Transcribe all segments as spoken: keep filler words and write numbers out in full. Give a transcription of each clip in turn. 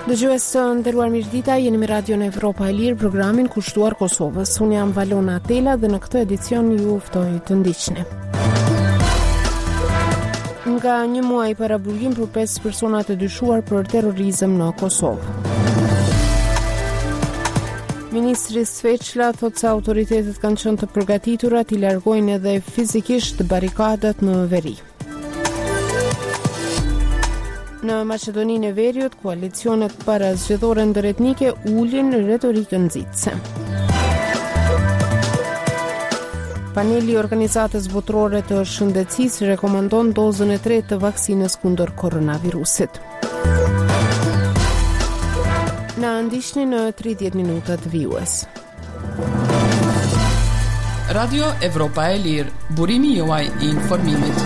Dëgjues të nderuar mirëdita, jeni me Radion Evropa e Lirë, programin kushtuar Kosovës. Unë jam Valona Atela dhe në këtë edicion ju ftoj të ndiqni. Nga një muaj para burgim për pesë persona të dyshuar për terrorizëm në Kosovë. Ministri Sveçla thotë se autoritetet kanë qenë të përgatitura t'i largojnë edhe fizikisht barikadat në veri. Në Maqedoninë e Veriut, koalicionet parazgjedhore ndëretnike ulin retorikën nxitse. Paneli i Organizatës Botërore të Shëndetësisë rekomandon dozën e tretë të vaksinës kundër koronavirusit. Na ndiqni në tridhjetë minutat vijues. Radio Evropa e Lirë, burimi juaj i informimit.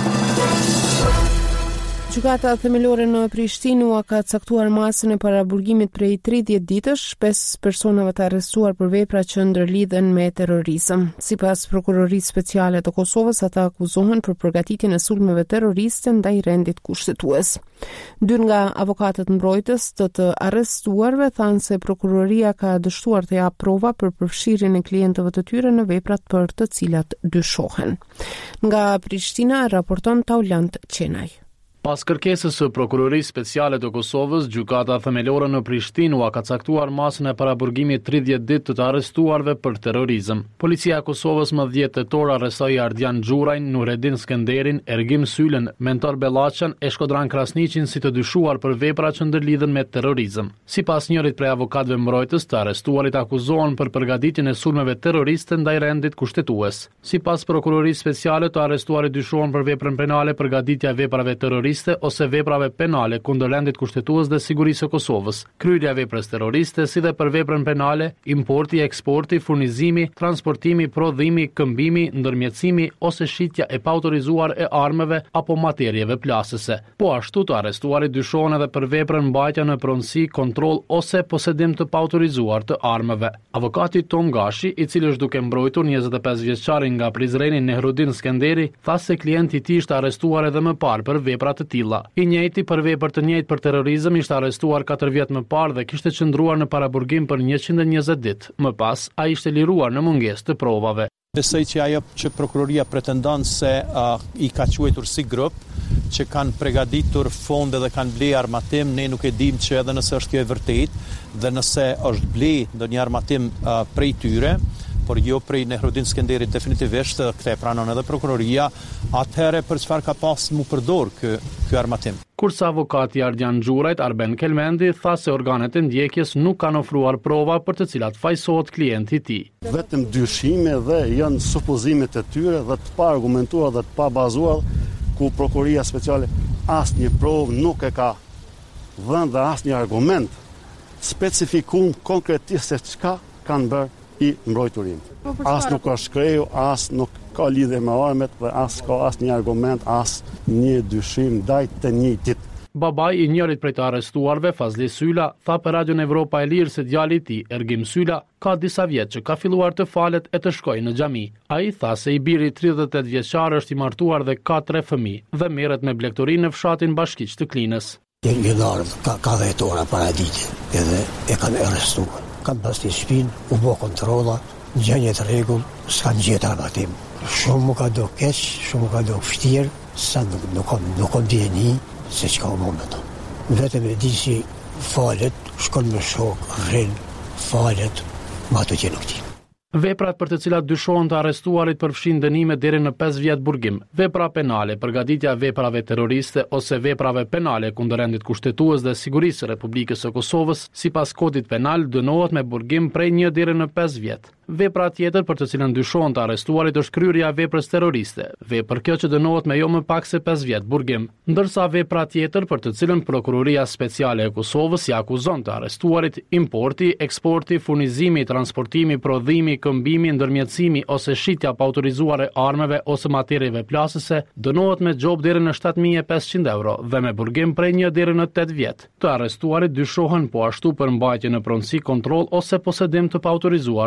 Gjykata themelore në Prishtinë u ka caktuar masën e paraburgimit prej tridhjetë ditësh pesë personave të arrestuar për vepra që ndërlidhen me terrorizëm. Sipas Prokurorisë Speciale të Kosovës, ata akuzohen për përgatitjen e sulmeve terroriste ndaj rendit kushtetues. Dy nga avokatët mbrojtës të të arrestuarve thanë se prokuroria ka dështuar të japë prova për përfshirjen e klientëve të tyre në veprat për të cilat dyshohen. Nga Prishtina raporton Taulant Qenaj. Pas kërkesës së Prokurorisë Speciale të Kosovës, gjykata themelore në Prishtinë u ka caktuar masën e paraburgimit tridhjetë ditë të të arrestuarve për terrorizëm. Policia e Kosovës më dhjetë tetor arrestoi Ardian Xhurajn, Nuredin Skenderin, Ergim Sylen, Mentor Bellaçan e Shkodran Krasniqin si të dyshuar për vepra që ndërlidhen me terrorizëm. Sipas njërit prej avokatëve mbrojtës, të arrestuarit akuzohen për përgatitjen e sulmeve terroriste ndaj rendit kushtetues. Sipas Prokurorisë Speciale, të arrestuarit dyshohen për veprën penale përgatitja e veprave terroriste ose veprave penale kundër rendit kushtetues dhe sigurisë së Kosovës, kryerja e veprës terroriste, si dhe për veprën penale, importi, eksporti, furnizimi, transportimi, prodhimi, këmbimi, ndërmjetësimi ose shitja e paautorizuar e armëve apo materieve plasëse. Po ashtu të arrestuarit dyshohen edhe për veprën mbajtja në pronësi, kontroll ose posedim të paautorizuar të armëve. Avokati Tom Gashi, i cili është duke mbrojtur njëzet e pesë vjeçarin nga Prizreni Nehrudin Skenderi, tha se klienti i tij ishte arrestuar edhe më parë për vepra të tilla. I njëjti për vepër të njëjtë për terrorizëm ishte arrestuar katër vjet më parë dhe kishte qëndruar në paraburgim për njëqind e njëzet ditë. Më pas, ai ishte liruar në mungesë të provave. Besoj që ajo që prokuroria pretendon se uh, i ka quajtur si grup që kanë përgatitur fonde dhe kanë ble armatim, ne nuk e dim që edhe nëse është kjo e vërtetë dhe nëse është ble ndonjë armatim uh, prej tyre, por jo prej Nehrudin Skenderit definitivisht, këtë e pranon edhe prokuroria, atëherë për çfarë ka pas mu përdor ky ky armatim. Kurse avokati Ardian Xhurajt, Arben Kelmendi, tha se organet e ndjekjes nuk kanë ofruar prova për të cilat fajsohet klienti i tij. Vetëm dyshime dhe janë supozimet e tyre dhe të pa argumentuar dhe të pa bazuar, ku prokuroria speciale asnjë provë nuk e ka dhënë dhe asnjë argument specifikum konkretisht se çka kanë bërë i mbrojturim. As nuk ka shkreju, as nuk ka lidhje me armet dhe as ka as një argument, as një dyshim ndaj të njëjtit. Babai i njërit prej të arrestuarve, Fazli Syla, tha për Radion Evropa e Lirë se djali i tij, Ergim Syla, ka disa vjet që ka filluar të falet e të shkojë në xhami. Ai tha se i biri tridhjetë e tetë vjeçar është i martuar dhe ka tre fëmijë dhe merret me blegtori në fshatin Bashkiq të Klinës. Një ardhë ka, ka dhjetë ora para ditës edhe e kanë arrestuar. Kanë pasur shpinë, u bë kontrolla, gjënje të rregull, s'kan gjetur armatim. Shumë më ka do keq, shumë më ka do vështirë, sa nuk nuk kam nuk kam dieni se çka u moment. Vetëm e di si falet, shkon me shok, rrin, falet, ma të gjë nuk di. Veprat për të cilat dyshohen të arrestuarit përfshin dënime deri në pesë vjet burgim, vepra penale, përgatitja e veprave terroriste ose veprave penale kundër rendit kushtetues dhe sigurisë së Republikës së Kosovës, sipas kodit penal dënohet me burgim prej një deri në pesë vjet. Vepra tjetër për të cilën dyshohen të arrestuarit është kryerja e veprës terroriste, vepër kjo që dënohet me jo më pak se pesë vjet burgim, ndërsa vepra tjetër për të cilën Prokuroria Speciale e Kosovës i akuzon të arrestuarit importi, eksporti, furnizimi, transportimi, prodhimi, këmbimi, ndërmjetësimi ose shitja pa autorizuar e armëve ose materieve plasëse, dënohet me gjop deri në shtatë mijë e pesëqind euro dhe me burgim prej një deri në tetë vjet. Të arrestuarit dyshohen po ashtu për mbajtje në pronësi, kontroll ose posedim të paautorizuar të armëve.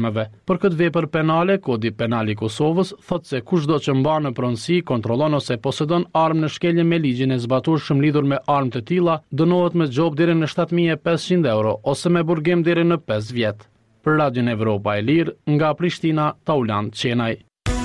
armëve. Për këtë vepër penale, Kodi Penal i Kosovës thotë se kushdo që mban në pronësi, kontrollon ose posedon armë në shkelje me ligjin e zbatueshëm lidhur me armë të tilla, dënohet me xhop deri në shtatë mijë e pesëqind euro ose me burgim deri në pesë vjet. Për Radion Evropa e Lirë, nga Prishtina, Tauland Qenaj.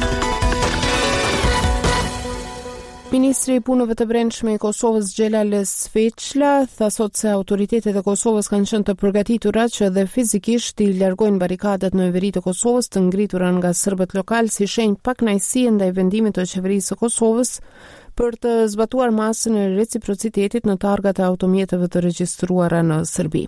Ministri i Punëve të Brendshme i Kosovës Xhelal Sveçla tha sot se autoritetet e Kosovës kanë qenë të përgatitura që dhe fizikisht i largojnë barikadat në veri të Kosovës të ngritura nga serbët lokal si shenjë pakënaqësie ndaj vendimit të qeverisë së Kosovës për të zbatuar masën e reciprocitetit në targat e automjeteve të regjistruara në Serbi.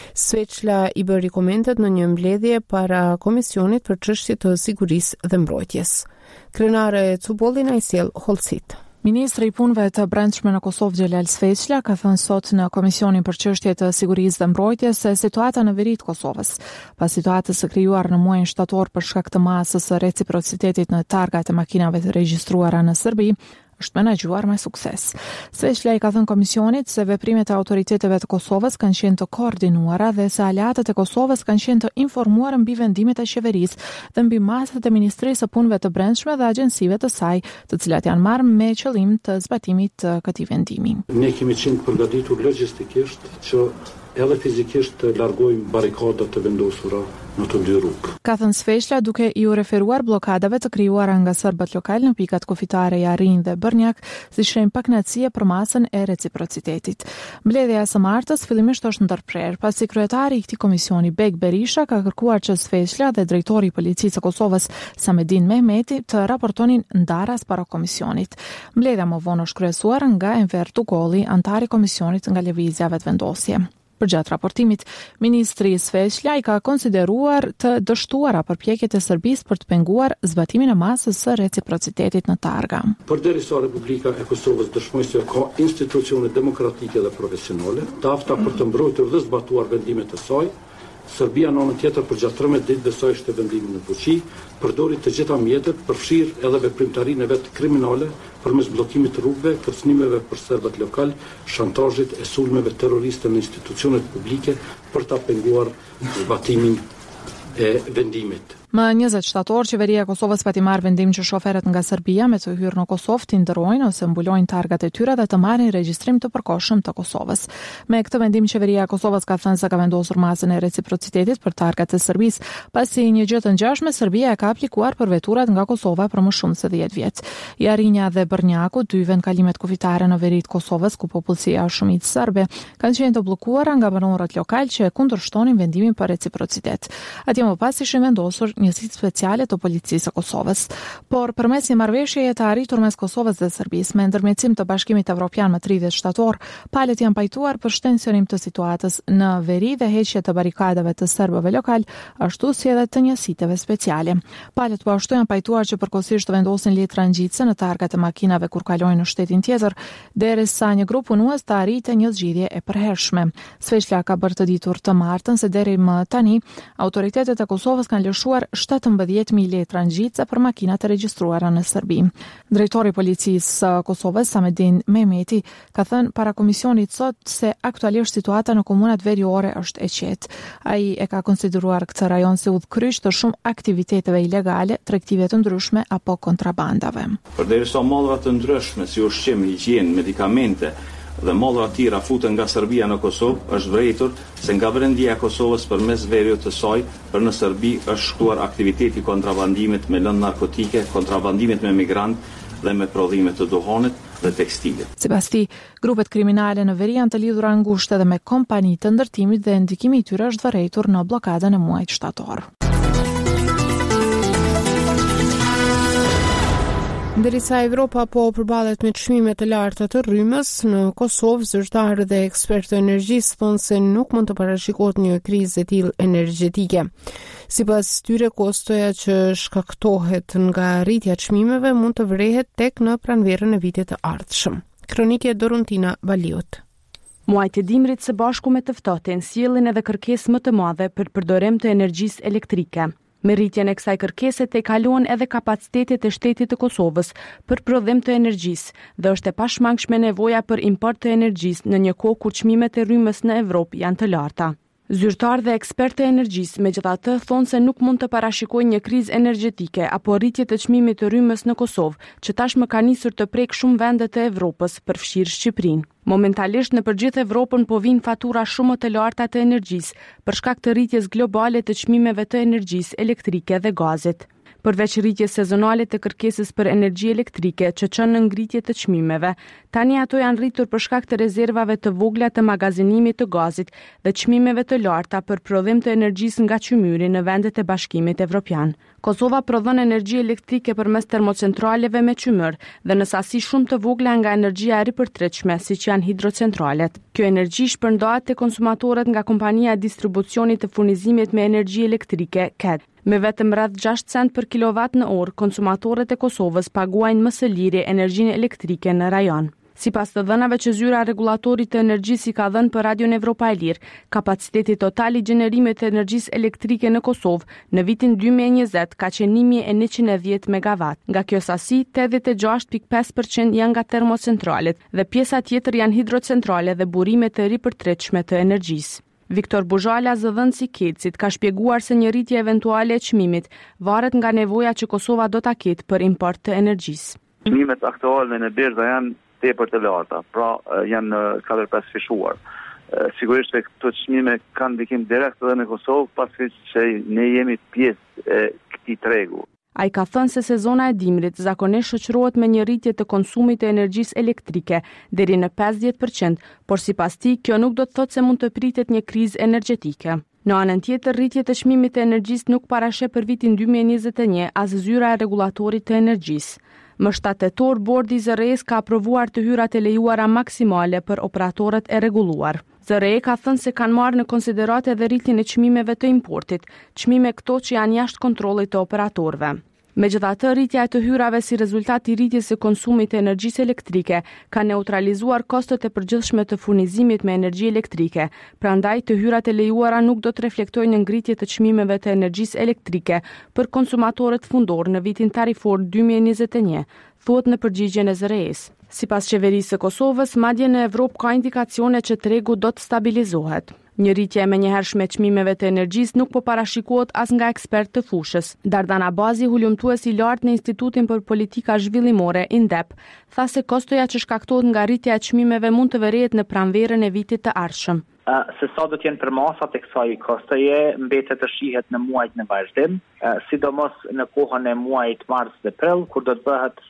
Sveçla i bëri komentet në një mbledhje para Komisionit për çështje të sigurisë dhe mbrojtjes. Krenare Cubolli na i sjell Hollësit. Ministri i Punëve të Brendshme në Kosovë Xhelal Sveçla ka thënë sot në Komisionin për çështje të sigurisë dhe mbrojtjes se situata në veri të Kosovës, pas situatës së krijuar në muajin shtator për shkak të masës së reciprocitetit në targat e makinave të regjistruara në Serbi, është menaxhuar me sukses. Sveçla i ka thënë Komisionit se veprimet e autoriteteve të Kosovës kanë qenë të koordinuara dhe se aleatët e Kosovës kanë qenë të informuar mbi vendimet e qeverisë dhe mbi masat e Ministrisë së Punëve të Brendshme dhe agjencive të saj, të cilat janë marrë me qëllim të zbatimit të këtij vendimi. Ne kemi qenë përgatitur logjistikisht që edhe fizikisht të largojmë barikadat të vendosura në të dy rrugë. Ka thënë Sveçla duke i u referuar blokadave të krijuara nga serbët lokal në pikat kufitare Jarin dhe Bërnjak, si shenjë pakënaqësie për masën e reciprocitetit. Mbledhja e së martës fillimisht është ndërprer, pasi kryetari i këtij komisioni Bek Berisha ka kërkuar që Sveçla dhe drejtori i policisë së Kosovës Samedin Mehmeti të raportonin ndaras para komisionit. Mbledhja më vonë është kryesuar nga Enver Tugolli, antar i komisionit nga lëvizja vetëvendosje. Përgjatë raportimit, ministri Sveçla i ka konsideruar të dështuara përpjekjet e Serbisë për të penguar zbatimin e masës së reciprocitetit në targa. Përderisa Republika e Kosovës dëshmoj se ka institucione demokratike dhe profesionale, të afta për të mbrojtur dhe zbatuar vendimet e saj, Serbia në anën tjetër përgjatë trembëdhjetë ditë besoi se vendimin në fuqi, përdori të gjitha mjetet, përfshirë edhe veprimtarinë e vet kriminale përmes bllokimit të rrugëve, kërcënimeve për serbët lokal, shantazhit e sulmeve terroriste në institucionet publike për ta penguar zbatimin e vendimit. Më njëzet shtator, qeveria e Kosovës pati marrë vendim që shoferët nga Serbia me të hyrë në Kosovë të ndërrojnë ose mbulojnë targat e tyre dhe të marrin regjistrim të përkohshëm të Kosovës. Me këtë vendim, qeveria e Kosovës ka thënë se ka vendosur masën e reciprocitetit për targat e Serbisë, pasi një gjë të ngjashme Serbia e ka aplikuar për veturat nga Kosova për më shumë se dhjetë vjet. Jarinja dhe Bërnjaku, dy vendkalimet kufitare në veri të Kosovës ku popullsia është shumicë serbe, kanë qenë të bllokuara nga banorët lokal që kundërshtonin vendimin për reciprocitet. Atje më pas ishin vendosur njësitë speciale të policisë së Kosovës. Por përmes një marrëveshjeje të arritur mes Kosovës dhe Serbisë me ndërmjetësim të Bashkimit Evropian më tridhjetë shtator, palët janë pajtuar për shtensionim të situatës në veri dhe heqje të barikadave të serbëve lokal, ashtu si edhe të njësiteve speciale. Palët po ashtu janë pajtuar që përkohësisht të vendosin letra ngjitse në targat e makinave kur kalojnë në shtetin tjetër, derisa një grup punues të arrite një zgjidhje e përhershme. Sveçla ka bërë të ditur të martën se deri më tani autoritetet e Kosovës kanë lëshuar shtatëmbëdhjetë mijë letra ngjitse për makinat e regjistruara në Serbi. Drejtori i policisë së Kosovës Samedin Mehmeti ka thënë para komisionit sot se aktualisht situata në komunat veriore është e qetë. Ai e ka konsideruar këtë rajon si udhkryq të shumë aktiviteteve ilegale, tregtive të ndryshme apo kontrabandave. Përderisa mallra të ndryshme si ushqim, higienë, medikamente dhe mallra të tjera futen nga Serbia në Kosovë, është vërejtur se nga Brendia e Kosovës përmes veriut të saj për në Serbi është shkuar aktiviteti kontrabandimit me lëndë narkotike, kontrabandimit me migrantë dhe me prodhime të duhanit dhe tekstilit. Sipas tij, grupet kriminale në veri janë të lidhura ngushtë edhe me kompani të ndërtimit dhe ndikimi i tyre është vërejtur në bllokadën e muajit shtator. Ndërsa Evropa po përballet me çmime të larta të rrymës, në Kosovë zyrtarë dhe ekspertë të energjisë thonë se nuk mund të parashikohet një krizë e tillë energjetike. Sipas tyre, kostoja që shkaktohet nga rritja e çmimeve mund të vrehet tek në pranverën e vitit të ardhshëm. Kronike Doruntina Valiut. Muajt e dimrit së bashku me të ftohtin sjellin edhe kërkesë më të madhe për përdorim të energjisë elektrike. Me rritjen e kësaj kërkese te kalon edhe kapacitetet e shtetit të Kosovës për prodhim të energjisë dhe është e pashmangshme nevoja për import të energjisë në një kohë kur çmimet e rrymës në Evropë janë të larta. Zyrtar dhe ekspertë e energjisë megjithatë thonë se nuk mund të parashikojnë një krizë energjetike apo rritje të çmimit të rrymës në Kosovë, që tashmë ka nisur të prek shumë vende të Evropës, përfshirë Shqipërinë. Momentalisht në përgjithë Evropën po vijnë fatura shumë më të larta të energjisë për shkak të rritjes globale të çmimeve të energjisë elektrike dhe gazit. Përveç rritjes sezonale të kërkesës për energji elektrike që çon në ngritje të çmimeve, tani ato janë rritur për shkak të rezervave të vogla të magazinimit të gazit dhe çmimeve të larta për prodhim të energjisë nga qymyri në vendet e Bashkimit Evropian. Kosova prodhon energji elektrike përmes termocentraleve me qymyr dhe në sasi shumë të vogla nga energjia e ripërtritshme, siç janë hidrocentralet. Kjo energji shpërndahet te konsumatorët nga kompania e distribucionit të furnizimit me energji elektrike K E D. Me vetëm rreth gjashtë cent për kilovat në orë, konsumatorët e Kosovës paguajnë më së liri energjinë elektrike në rajon. Sipas të dhënave që zyra rregullatori të energjisë i ka dhënë për Radion Evropa e Lirë, kapaciteti total i gjenerimit të energjisë elektrike në Kosovë në vitin dy mijë e njëzet ka qenë një mijë e njëqind e dhjetë megawatt. Nga kjo sasi, tetëdhjetë e gjashtë pikë pesë përqind janë nga termocentralet dhe pjesa tjetër janë hidrocentrale dhe burime të ripërtritshme të energjisë. Viktor Buzhala, zëdhënësi i Kecit, ka shpjeguar se një rritje eventuale e çmimit varet nga nevoja që Kosova do ta ketë për import të energjisë. Çmimet aktuale në birzë janë tepër të larta, pra janë në katër pesë fishuar. Sigurisht se këto çmime kanë ndikim direkt edhe në Kosovë, pasi që ne jemi pjesë e këtij tregu. Ai ka thënë se sezona e dimrit zakonisht shoqërohet me një rritje të konsumit të energjisë elektrike deri në pesëdhjetë përqind, por sipas tij kjo nuk do të thotë se mund të pritet një krizë energjetike. Në anën tjetër, rritja e çmimit të energjisë nuk parasheh për vitin dy mijë e njëzet e një as zyra e rregullatorit të energjisë. Më shtatë tetor, bordi i Z R E-s ka aprovuar të hyrat e lejuara maksimale për operatorët e rregulluar. Z R E ka thënë se kanë marrë në konsiderat edhe rritjen e çmimeve të importit, çmime këto që janë jashtë kontrollit të operatorëve. Megjithatë, rritja e të hyrave si rezultat i rritjes së konsumit të energjisë elektrike ka neutralizuar kostot e përgjithshme të furnizimit me energji elektrike. Prandaj, të hyrat e lejuara nuk do të reflektojnë ngritje të çmimeve të energjisë elektrike për konsumatorët fundor në vitin tarifor dy mijë e njëzet e një, thuhet në përgjigjen e Z R E-s. Sipas qeverisë së Kosovës, madje në Evropë ka indikacione që tregu do të stabilizohet. Një rritje e menjëhershme e çmimeve të energjisë nuk po parashikohet as nga ekspertë të fushës. Dardana Bazi, hulumtues i lartë në Institutin për Politika Zhvillimore I N D E P, tha se kostoja që shkaktohet nga rritja e çmimeve mund të vërehet në pranverën e vitit të ardhshëm. Uh, se sa do të jenë përmasat e kësaj kostoje mbetet të shihet në muajt në vazhdim, uh, sidomos në kohën e muajit mars dhe prill, kur do të bëhet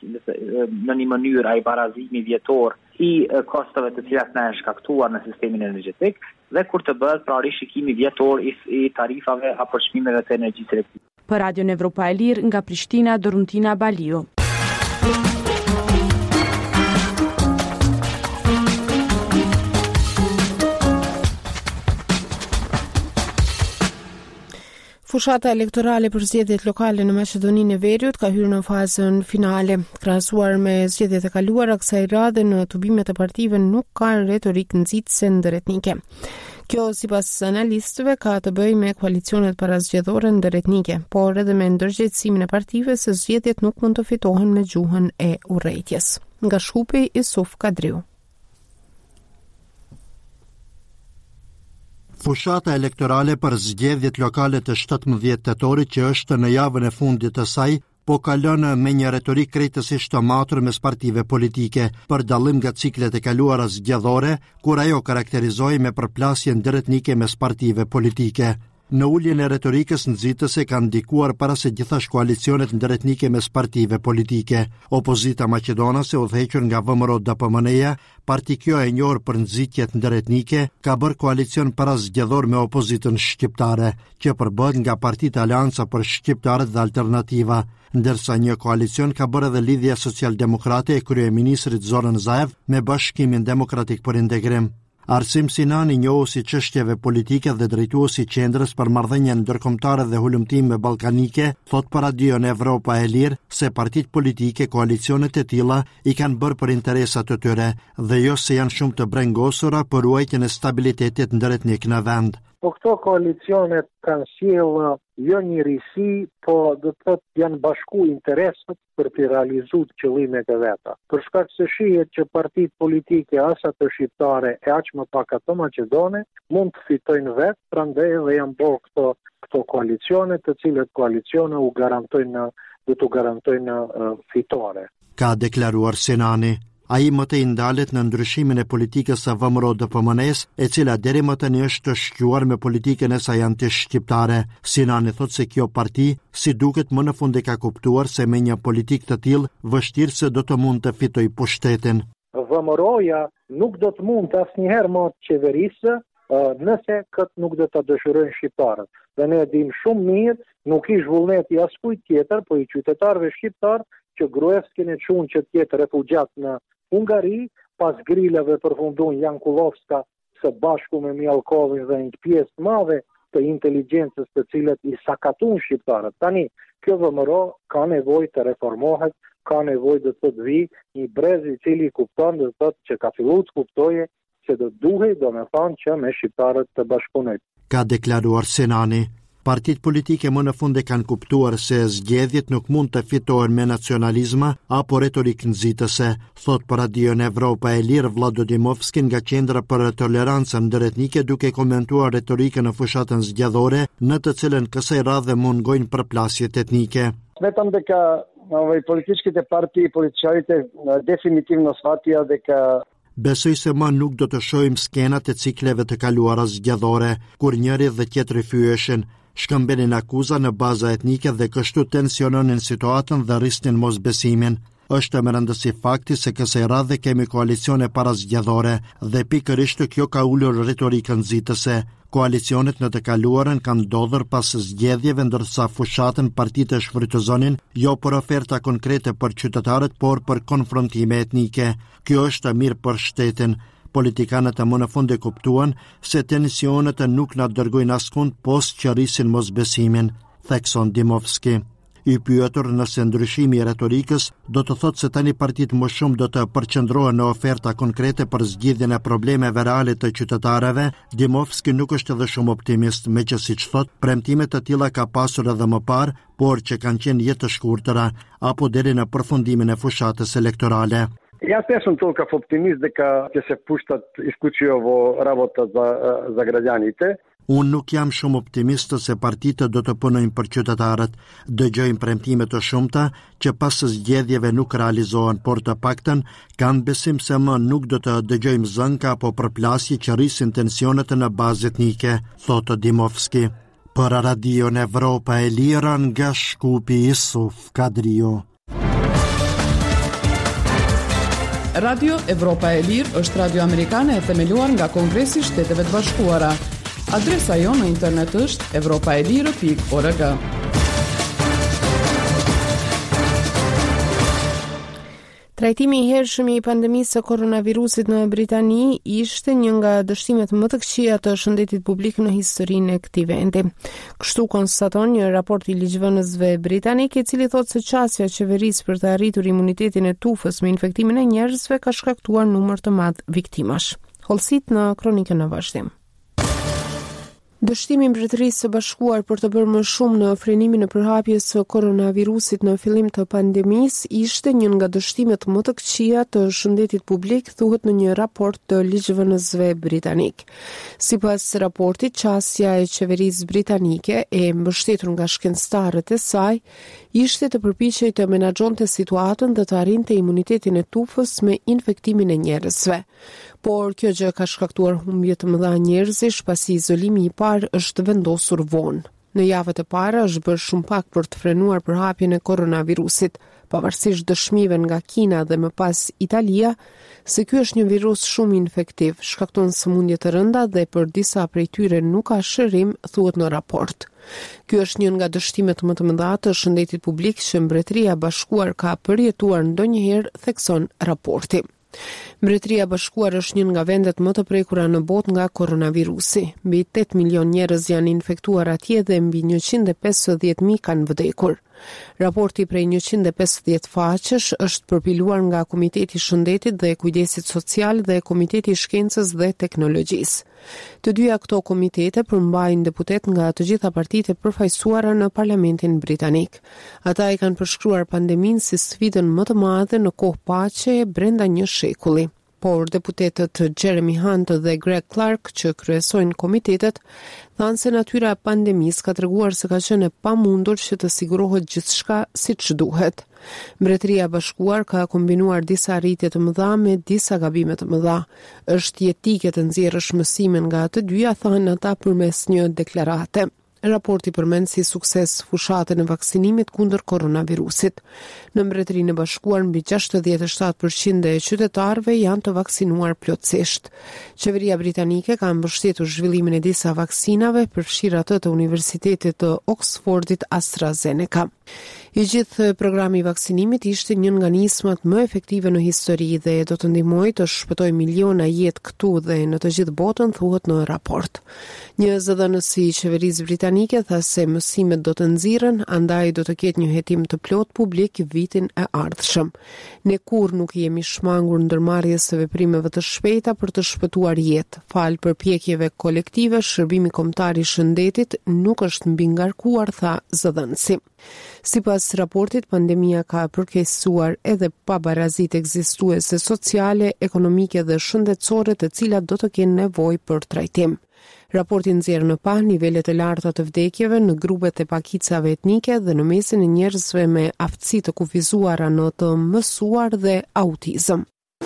në një mënyrë ai barazimi vjetor i uh, kostove të cilat na janë shkaktuar në sistemin energjetik dhe kur të bëhet pra rishikimi vjetor i, i tarifave apo çmimeve të energjisë elektrike. Për Radion Evropa e Lirë nga Prishtina, Doruntina Baliu. Fushata elektorale për zgjedhjet lokale në Maqedoninë e Veriut ka hyrë në fazën finale. Krahasuar me zgjedhjet e kaluara, kësaj radhe në tubimet e partive nuk ka retorik nxitëse ndëretnike. Kjo, sipas analistëve, ka të bëjë me koalicionet parazgjedhore ndëretnike, por edhe me ndërgjegjësimin e partive se zgjedhjet nuk mund të fitohen me gjuhën e urrejtjes. Nga Shkupi, Isuf Kadriu. Fushata elektorale për zgjedhjet lokale të shtatëmbëdhjetë tetorit, që është në javën e fundit të saj, po kalon me një retorik krejtësisht të matur mes partive politike, për dallim nga ciklet e kaluara zgjedhore, kur ajo karakterizohej me përplasje ndërtnike mes partive politike. Në uljen e retorikës nxitëse kanë ndikuar para se gjithashtu koalicionet ndërtnike mes partive politike. Opozita maqedonase, udhëhequr nga V M R O D P M N-ja, parti kjo e njohur për nxitjet ndërtnike, ka bërë koalicion parazgjedhor me opozitën shqiptare, që përbëhet nga Partitë Aleanca për Shqiptarët dhe Alternativa, ndërsa një koalicion ka bërë edhe Lidhja Social-Demokrate e kryeministrit Zoran Zaev me Bashkimin Demokratik për Integrim. Arsim Sinani, njohuesi çështjeve politike dhe drejtuesi i qendrës për marrëdhënien ndërkombëtare dhe hulumtime ballkanike, thot për Radion Evropa e Lirë se partitë politike koalicionet e tilla i kanë bërë për interesat të tyre dhe jo se janë shumë të brengosura për ruajtjen e stabilitetit ndërtnik në vend. Po këto koalicionet kanë sjellë jo një risi, po do të thotë janë bashku interesat për të realizuar qëllimet e veta. Për shkak se shihet që partitë politike as ato shqiptare e aq më pak ato maqedone mund të fitojnë vetë, prandaj edhe janë bërë këto këto koalicione, të cilët koalicione u garantojnë do të garantojnë uh, fitore. Ka deklaruar Sinani. Ai më të ndalet në ndryshimin e politikës së V M R O D P M N-s, e cila deri më tani është të shquar me politikën e saj anti-shqiptare. Sinani thotë se kjo parti, si duket më në fund e ka kuptuar se me një politikë të tillë, vështirë se do të mund të fitojë pushtetin. V M R O-ja nuk do të mund të asnjëherë më të qeverisë nëse këtë nuk do të dëshirojnë shqiptarët. Dhe ne e dim shumë mirë, nuk ish vullneti as kujt tjetër, po i qytetarëve shqiptar që Gruevskin e çuan që të jetë refugjat në Hungari, pas grilave përfundon Jankulovska së bashku me Mjalkovin dhe një pjesë të madhe të inteligjencës të cilët i sakatun shqiptarët. Tani, kjo V M R O ka nevojë të reformohet, ka nevojë të thotë vi një brez i cili kupton dhe thotë që ka filluar të kuptojë se do duhej domethënë që me shqiptarët të bashkunojnë. Ka deklaruar Sinani. Partitë politike më në fund e kanë kuptuar se zgjedhjet nuk mund të fitohen me nacionalizma apo retorikë nxitëse, thot për Radion Evropa e Lirë Vlado Dimovski nga Qendra për Tolerancën Ndërretnike, duke komentuar retorikën në fushatën zgjedhore, në të cilën kësaj radhe mungojnë përplasjet etnike. Smetëm dhe ka političkите partiji, političarite definitivno shvatija dhe ka Besoj se më nuk do të shohim skenat e cikleve të kaluara zgjedhore, kur njëri dhe tjetri fyeshin, shkëmbenin akuza në baza etnike dhe kështu tensiononin situatën dhe rrisnin mosbesimin. Është më rëndësi fakti se kësaj radhe kemi koalicione para zgjedhore dhe pikërisht kjo ka ulur retorikën nxitëse. Koalicionet në të kaluarën kanë ndodhur pas zgjedhjeve ndërsa fushatën partitë shfrytëzonin jo për oferta konkrete për qytetarët, por për konfrontime etnike. Kjo është mirë për shtetin. Politikanët e më në fund e kuptuan se tensionet nuk na dërgojnë askund post që rrisin mosbesimin, thekson Dimovski. I pyetur nëse ndryshimi i retorikës do të thotë se tani partitë më shumë do të përqendrohen në oferta konkrete për zgjidhjen e problemeve reale të qytetarëve, Dimovski nuk është edhe shumë optimist, me që siç thotë, premtime të tilla ka pasur edhe më parë, por që kanë qenë jetë të shkurtëra apo deri në përfundimin e fushatës elektorale. Ja też sam tylko optimist da će se puštat isključivo rabota za, za građanite. Unë nuk jam shumë optimist se partitë do të punojnë për qytetarët, dëgjojmë premtime të shumta që pas zgjedhjeve nuk realizohen, por të paktën kanë besim se më nuk do të dëgjojmë zënka apo përplasje që rrisin tensionet në bazë etnike, thotë Dimovski. Për Radion Evropa e Lira nga Shkupi, Isuf Kadrio. Radio Evropa e Lirë është radio amerikane e themeluar nga Kongresi i Shteteve të Bashkuara. Adresa jonë në internet është evropaelire pikë org. Trajtimi i hershëm i pandemisë së koronavirusit në Britani ishte një nga dështimet më të këqija të shëndetit publik në historinë e këtij vendi. Kështu konstaton një raport i ligjvënësve britanik, i cili thotë se qasja e qeverisë për të arritur imunitetin e tufës me infektimin e njerëzve ka shkaktuar numër të madh viktimash. Hollësit në kronikën në vazhdim. Dështimi i Mbretërisë së Bashkuar për të bërë më shumë në frenimin e përhapjes së koronavirusit në fillim të pandemisë ishte një nga dështimet më të këqija të shëndetit publik, thuhet në një raport të ligjvënësve britanik. Sipas raportit, qasja e qeverisë britanike, e mbështetur nga shkencëtarët e saj, ishte të përpiqej të menaxhonte situatën dhe të arrinte imunitetin e tufës me infektimin e njerëzve. Por kjo gjë ka shkaktuar humbje të mëdha njerëzish pasi izolimi i parë është vendosur vonë. Në javët e para është bërë shumë pak për të frenuar përhapjen e koronavirusit, pavarësisht dëshmive nga Kina dhe më pas Italia, se ky është një virus shumë infektiv, shkakton sëmundje të rënda dhe për disa prej tyre nuk ka shërim, thuhet në raport. Ky është një nga dështimet më të mëdha të shëndetit publik që Mbretëria e Bashkuar ka përjetuar ndonjëherë, thekson raporti. Mbretëria e Bashkuar është një nga vendet më të prekura në botë nga koronavirusi. Mbi tetë milion njerëz janë infektuar atje dhe mbi njëqind e pesëdhjetë mijë kanë vdekur. Raporti prej njëqind e pesëdhjetë faqesh është përpiluar nga Komiteti i Shëndetit dhe Kujdesit Social dhe Komiteti i Shkencës dhe Teknologjisë. Të dyja këto komitete përmbajnë deputet nga të gjitha partitë e përfaqësuara në Parlamentin britanik. Ata e kanë përshkruar pandeminë si sfidën më të madhe në kohë paqe brenda një shekulli. Por deputetët Jeremy Hunt dhe Greg Clark, që kryesojnë komitetet, thanë se natyra e pandemisë ka treguar se ka qenë e pamundur që të sigurohet gjithçka siç duhet. Mbretëria e Bashkuar ka kombinuar disa arritje të mëdha me disa gabime të mëdha. Është jetike të nxjerrësh mësimin nga të dyja, thanë ata përmes një deklarate. Raporti përmend si sukses fushatën e vaksinimit kundër koronavirusit. Në Mbretërinë e Bashkuar mbi gjashtëdhjetë e shtatë përqind e qytetarëve janë të vaksinuar plotësisht. Qeveria britanike ka mbështetur zhvillimin e disa vaksinave, përfshirë atë të Universitetit të Oxfordit AstraZeneca. I gjithë programi i vaksinimit ishte një nga nismat më efektive në histori dhe do të ndihmojë të shpëtojë miliona jetë këtu dhe në të gjithë botën, thuhet në raport. Një zëdhënës i qeverisë britanike tha se mësimet do të nxirren, andaj do të ketë një hetim të plot publik vitin e ardhshëm. Ne kur nuk jemi shmangur ndërmarrjes së veprimeve të shpejta për të shpëtuar jetë. Fal përpjekjeve kolektive, shërbimi kombëtar i shëndetit nuk është mbi ngarkuar, tha zëdhënësi. Sipas raportit, pandemia ka përkeqësuar edhe pabarazitë ekzistuese sociale, ekonomike dhe shëndetësore, të cilat do të kenë nevojë për trajtim. Raporti nxjerr në pa nivelet e larta të vdekjeve në grupet e pakicave etnike dhe në mesin e njerëzve me aftësi të kufizuara në të mësuar dhe autizëm.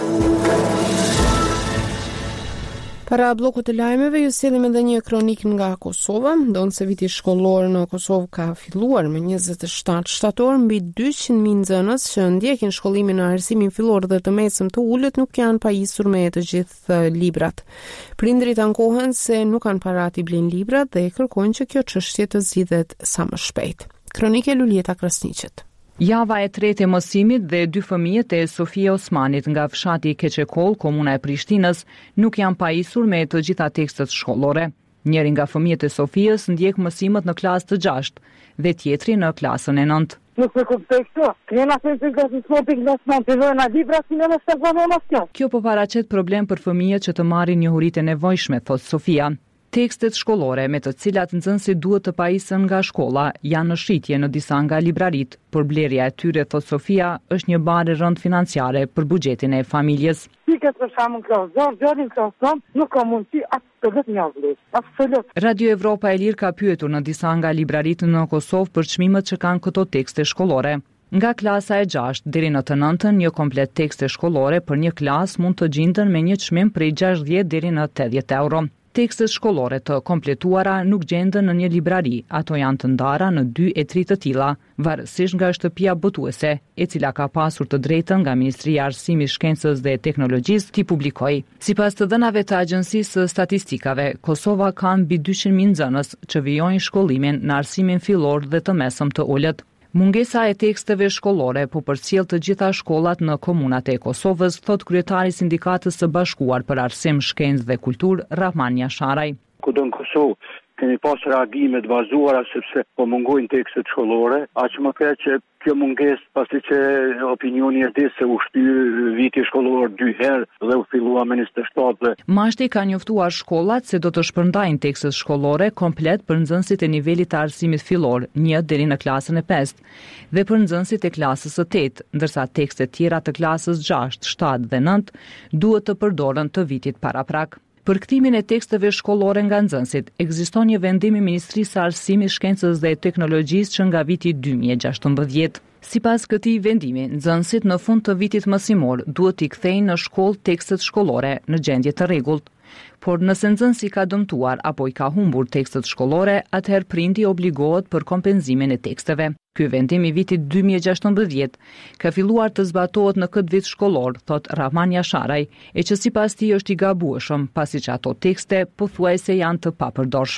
Para bllokut të lajmeve ju sjellim edhe një kronik nga Kosova, ndonë se viti shkollor në Kosovë ka filluar me njëzet e shtatë shtator, mbi dyqind mijë nxënës që ndjekin shkollimin në arsimin fillor dhe të mesëm të ulët nuk janë pajisur me të gjithë librat. Prindrit ankohen se nuk kanë para t'i blejnë librat dhe kërkojnë që kjo çështje të zgjidhet sa më shpejt. Kronike Lulieta Krasniqet. Java e tretë e mësimit dhe dy fëmijët e Sofia Osmanit nga fshati Keqekol, komuna e Prishtinës, nuk janë pajisur me të gjitha tekstet shkollore. Njëri nga fëmijët e Sofias ndjek mësimet në klasë të gjashtë dhe tjetri në klasën e nëntë. Nuk e kuptoj këto. Kena se të gjithë smopi klasë të vëna libra si në mështë të vëna kjo. Kjo po paraqet problem për fëmijët që të marrin njohuritë e nevojshme, thot Sofia. Tekstet shkollore me të cilat nxënësit duhet të pajisen nga shkolla janë në shitje në disa nga librarit, por blerja e tyre, thot Sofia, është një barë rënd financiare për buxhetin e familjes. Piket për shkakun klasë zor, djalin klasë son, nuk ka mundësi absolut një vlerë. Absolut. Radio Evropa e Lirë ka pyetur në disa nga librarit në Kosovë për çmimet që kanë këto tekste shkollore. Nga klasa e gjashtë deri në të nëntën, një komplet tekste shkollore për një klasë mund të gjenden me një çmim prej gjashtëdhjetë deri në tetëdhjetë euro. Tekstet shkollore të kompletuara nuk gjenden në një librari, ato janë të ndara në dy e tri të tilla, varësisht nga shtëpia botuese, e cila ka pasur të drejtën nga Ministria e Arsimit, Shkencës dhe Teknologjisë t'i publikojë. Sipas të dhënave të Agjencisë së Statistikave, Kosova ka mbi dyqind mijë nxënës që vijojnë shkollimin në arsimin fillor dhe të mesëm të ulët. Mungesa e teksteve shkollore po përcjell të gjitha shkollat në komunat e Kosovës, thot kryetari i Sindikatës së Bashkuar për Arsim, Shkencë dhe Kulturë, Rahman Jasharaj. Kudo në Kosovë kemi pas reagime të bazuara sepse po mungojnë tekstet shkollore, aq më keq që kjo mungesë pasi që opinioni është se u shtyr viti shkollor dy herë dhe u fillua me njëzet e shtatë. Mashti ka njoftuar shkollat se do të shpërndajnë tekstet shkollore komplet për nxënësit e nivelit të arsimit fillor, një deri në klasën e pestë, dhe për nxënësit e klasës së tetë, ndërsa tekstet tjera të klasës gjashtë, shtatë dhe nëntë duhet të përdoren të vitit paraprak. Për kthimin e teksteve shkollore nga nxënësit, ekziston një vendim i Ministrisë së Arsimit, Shkencës dhe Teknologjisë që nga viti dy mijë e gjashtëmbëdhjetë. Sipas këtij vendimi, nxënësit në fund të vitit mësimor duhet t'i kthejnë në shkollë tekstet shkollore në gjendje të rregullt. Por nëse nxënësi ka dëmtuar apo i ka humbur tekstet shkollore, atëherë prindi obligohet për kompenzimin e teksteve. Ky vendim i vitit dy mijë e gjashtëmbëdhjetë ka filluar të zbatohet në këtë vit shkollor, thot Rahman Jasharaj, e që sipas tij është i gabueshëm, pasi që ato tekste pothuajse janë të papërdorshme.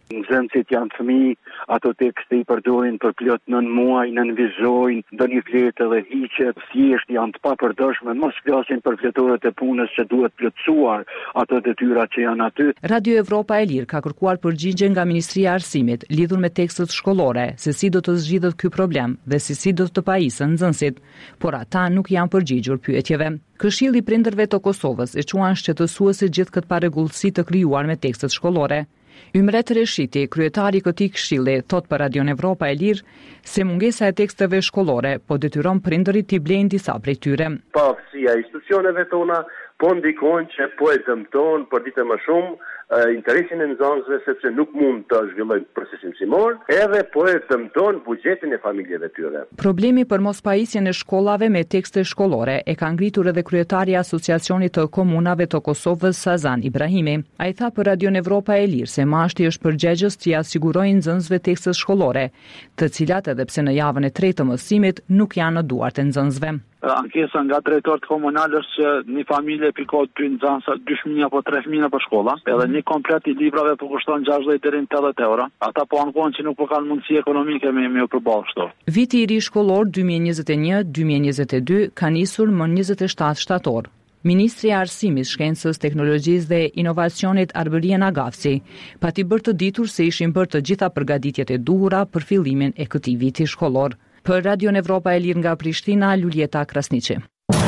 Nxënësit janë fëmijë, ato tekste i përdorin për plot nën muaj, nënvizojnë, ndonjë vlerë dhe hiqet, thjesht janë të papërdorshme, mos flasin për fletorët e punës që duhet plotësuar ato detyra që janë aty. Radio Evropa e Lirë ka kërkuar përgjigje nga Ministria e Arsimit lidhur me tekstet shkollore, se si do të zgjidhet ky problem dhe se si do të pajisen nxënësit, por ata nuk janë përgjigjur pyetjeve. Këshilli i Prindërve të Kosovës e quan shqetësuese gjithë këtë parregullsi të krijuar me tekstet shkollore. Ymret Reshiti, kryetari i këtij këshilli, thot për Radio Evropa e Lirë se mungesa e teksteve shkollore po detyron prindërit t'i blejnë disa prej tyre. Pavësia e institucioneve tona po ndikojnë që po e dëmton për ditë më shumë uh, interesin e nxënësve sepse nuk mund të zhvillojnë procesin mësimor, edhe po e dëmton buxhetin e familjeve tyre. Problemi për mospajisjen e shkollave me tekste shkollore e ka ngritur edhe kryetari i Asociacionit të Komunave të Kosovës Sazan Ibrahimi. Ai tha për Radio Evropa e Lirë se mashti është përgjegjës t'i asigurojnë nxënësve tekstet shkollore, të cilat edhe pse në javën e tretë të mësimit nuk janë në duart e nxënësve. Ankesa nga drejtorët komunal është që një familje pikot dy nxënës, dy fëmijë apo tre fëmijë për shkolla, edhe një komplet i librave po kushton gjashtëdhjetë deri në tetëdhjetë euro. Ata po ankohen që nuk po kanë mundësi ekonomike me me u përballë kështu. Viti i ri shkollor dy mijë e njëzet e një dy mijë e njëzet e dy ka nisur më njëzet e shtatë shtator. Ministri i Arsimit, Shkencës, Teknologjisë dhe Inovacionit Arbërian Agafci pati bërë të ditur se ishin bërë të gjitha përgatitjet e duhura për fillimin e këtij viti shkollor. Për Radio Evropa e Lirë nga Prishtina, Luljeta Krasniqi.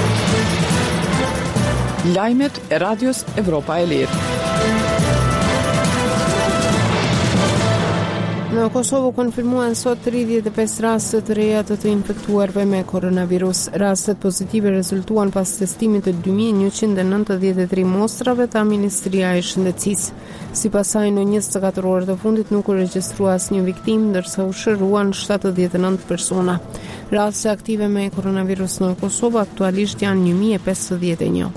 Lajmet e Radios Evropa e Lirë. Në Kosovë konfirmuan sot tridhjetë e pesë raste të reja të të infektuarve me koronavirus. Rastet pozitive rezultuan pas testimit të dy mijë njëqind e nëntëdhjetë e tre mostrave, tha Ministria e Shëndetësisë. Sipas saj, në njëzet e katër orë të fundit nuk u regjistrua asnjë viktim, ndërsa u shëruan shtatëdhjetë e nëntë persona. Raste aktive me koronavirus në Kosovë aktualisht janë një mijë e pesëdhjetë e një.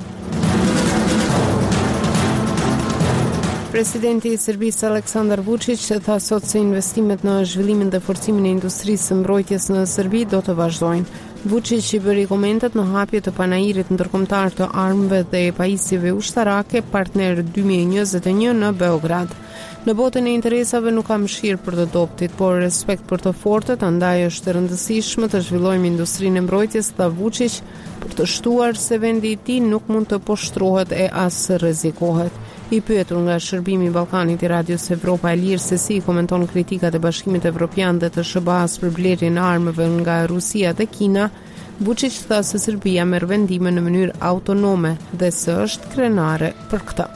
Presidenti i Serbisë Aleksandar Vučić tha sot se investimet në zhvillimin dhe forcimin e industrisë së mbrojtjes në Serbi do të vazhdojnë. Vučić i bëri komentet në hapje të panairit ndërkombëtar të armëve dhe pajisjeve ushtarake partner dy mijë e njëzet e një në Beograd. Në botën e interesave nuk ka mëshirë për të doptit, por respekt për të fortët, andaj është e rëndësishme të zhvillojmë industrinë e mbrojtjes, tha Vučić, për të shtuar se vendi i tij nuk mund të poshtrohet e as rrezikohet. I pyetur nga Shërbimi i Ballkanit i Radios Evropa e Lirë se si komenton kritikat e Bashkimit Evropian dhe të S B A-s për blerjen e armëve nga Rusia dhe Kina, Vučić tha se Serbia merr vendime në mënyrë autonome dhe se është krenare për këtë.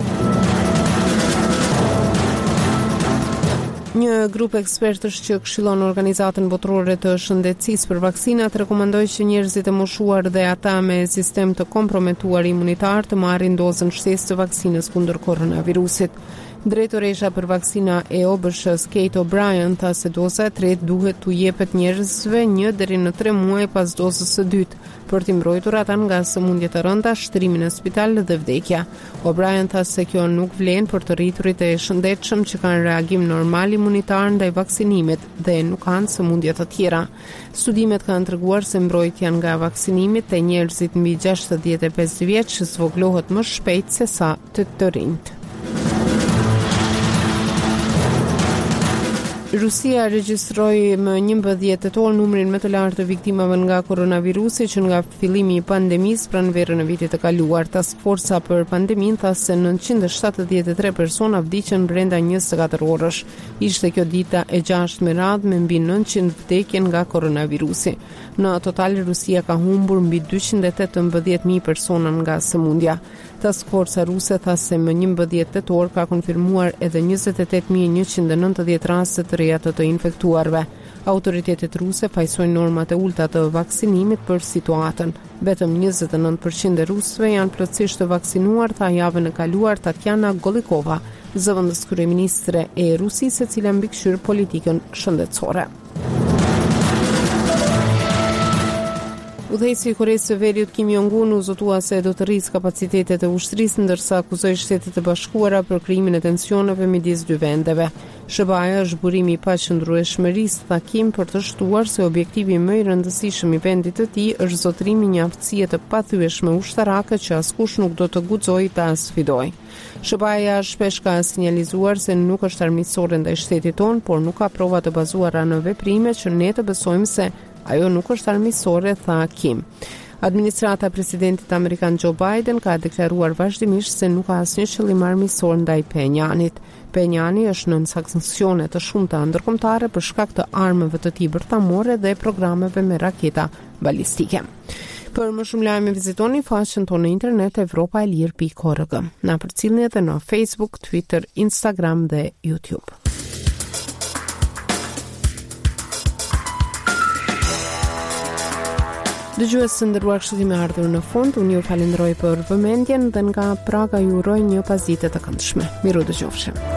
Një grup ekspertësh që këshillon Organizatën Botërore të Shëndetësisë për vaksinat rekomandoi që njerëzit e moshuar dhe ata me sistem të komprometuar imunitar të marrin dozën shtesë të vaksinës kundër koronavirusit. Drejtoresha për vaksina e O B S-s Kate O'Brien tha se doza e tretë duhet t'u jepet njerëzve një deri në tre muaj pas dozës së dytë, për t'i mbrojtur ata nga sëmundje të rënda, shtrimi në spital dhe vdekja. O'Brien tha se kjo nuk vlen për të rriturit e shëndetshëm që kanë reagim normal imunitar ndaj vaksinimit dhe nuk kanë sëmundje të tjera. Studimet kanë treguar se mbrojtja nga vaksinimi te njerëzit mbi gjashtëdhjetë e pesë vjeç zvogëlohet më shpejt se sa të të rinjt. Rusia regjistroi më njëmbëdhjetë tetor numrin më të lartë të viktimave nga koronavirusi që nga fillimi i pandemisë pranverën e vitit të kaluar. Task Forca për pandeminë tha se nëntëqind e shtatëdhjetë e tre persona vdiqën brenda njëzet e katër orësh. Ishte kjo dita e gjashtë me radhë me mbi nëntëqind vdekje nga koronavirusi. Në total Rusia ka humbur mbi dyqind e tetëmbëdhjetë mijë persona nga sëmundja. Task Forca ruse tha se më njëmbëdhjetë tetor ka konfirmuar edhe njëzet e tetë mijë e njëqind e nëntëdhjetë raste të reja të të infektuarve. Autoritetet ruse fajsojnë normat e ulta të vaksinimit për situatën. Vetëm njëzet e nëntë përqind e rusëve janë plotësisht të vaksinuar, tha javën e kaluar Tatjana Golikova, zëvendës kryeministre e Rusisë, e cila mbikëqyr politikën shëndetësore. Udhëheqësi i Koresë së Veriut Kim Jong-un u zotua se do të rrisë kapacitetet e ushtrisë, ndërsa akuzoi Shtetet e Bashkuara për krijimin e tensioneve midis dy vendeve. S B A-ja është burimi i paqëndrueshmërisë, tha Kim, për të shtuar se objektivi më i rëndësishëm i vendit të tij është zotrimi një aftësie të pathyeshme ushtarake që askush nuk do të guxojë ta sfidojë. S B A-ja shpesh ka sinjalizuar se nuk është armiqësore ndaj shtetit tonë, por nuk ka prova të bazuara në veprime që ne të besojmë se ajo nuk është armiqësore, tha Kim. Administrata e presidentit amerikan Joe Biden ka deklaruar vazhdimisht se nuk ka asnjë qëllim armiqësor ndaj Penjanit. Penjani është nën sanksione të shumta ndërkombëtare për shkak të armëve të tij bërtamore dhe programeve me raketa balistike. Për më shumë lajme vizitoni faqen tonë në internet evropa e lir pikë org. Na përcjellni edhe në Facebook, Twitter, Instagram dhe YouTube. Dëgjues të nderuar, kështu kemi ardhur në fund. Unë ju falenderoj për vëmendjen dhe nga Praga ju uroj një pasditë të këndshme. Miru dëgjofshim.